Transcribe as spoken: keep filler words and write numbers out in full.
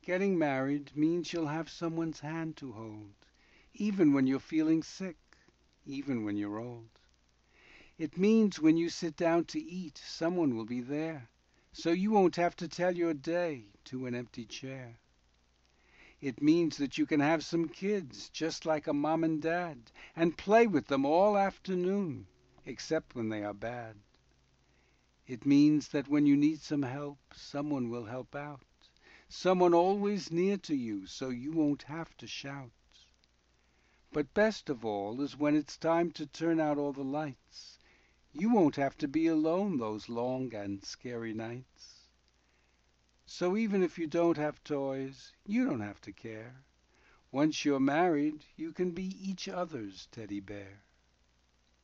Getting married means you'll have someone's hand to hold, even when you're feeling sick, even when you're old. It means when you sit down to eat, someone will be there, so you won't have to tell your day to an empty chair. It means that you can have some kids, just like a mom and dad, and play with them all afternoon, except when they are bad. It means that when you need some help, someone will help out, someone always near to you, so you won't have to shout. But best of all is when it's time to turn out all the lights. You won't have to be alone those long and scary nights. So even if you don't have toys, you don't have to care. Once you're married, you can be each other's teddy bear.